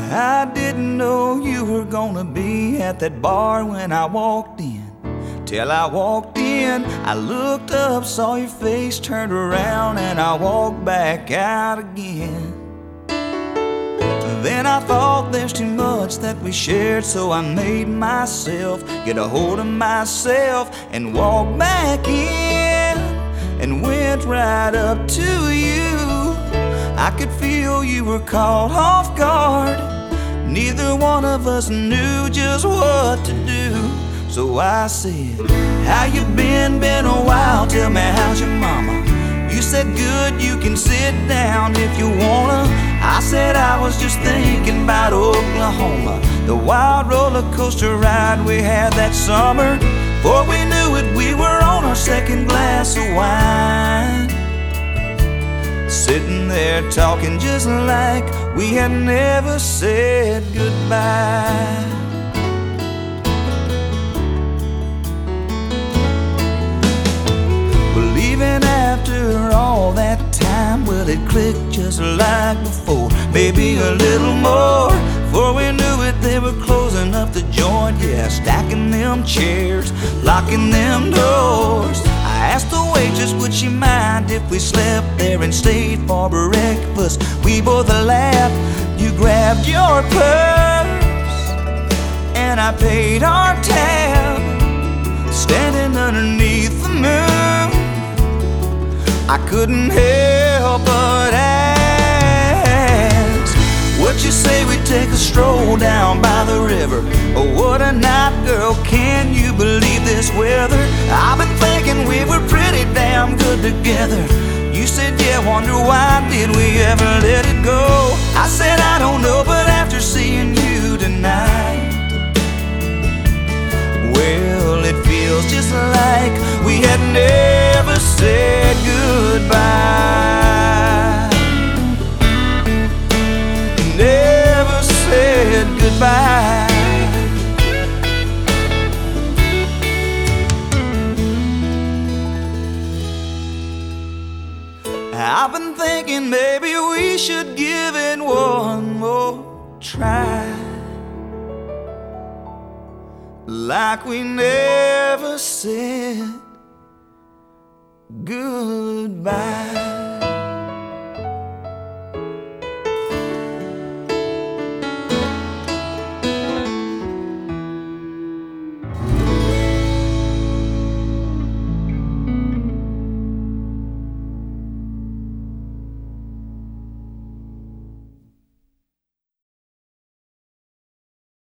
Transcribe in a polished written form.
I didn't know you were gonna be at that bar when I walked in. Till I walked in, I looked up, saw your face, turned around, and I walked back out again. Then I thought there's too much that we shared, so I made myself get a hold of myself and walk back in, and went right up to you. I could feel you were caught off guard. Neither one of us knew just what to do. So I said, how you been? Been a while, tell me how's your mama? You said good, you can sit down if you wanna. I said I was just thinking about Oklahoma, the wild roller coaster ride we had that summer. Before we knew it, we were on our second glass of wine, sitting there talking just like we had never said goodbye. Well, even after all that time, well, it clicked just like before, maybe a little more. Before we knew it, they were closing up the joint, yeah, stacking them chairs, locking them doors. I asked the waitress, would she mind if we slept there and stayed for breakfast? We both laughed. You grabbed your purse and I paid our tab, standing underneath the moon. I couldn't help but ask, what you say we take a stroll down by the river? Oh, what a night, girl, can you believe this weather? I've been thinking we were pretty damn good together. You said, yeah, wonder why did we ever let it go? I said, I don't know, but after seeing you tonight, well, it feels just like we had never said goodbye. Never said goodbye. I've been thinking maybe we should give it one more try, like we never said goodbye.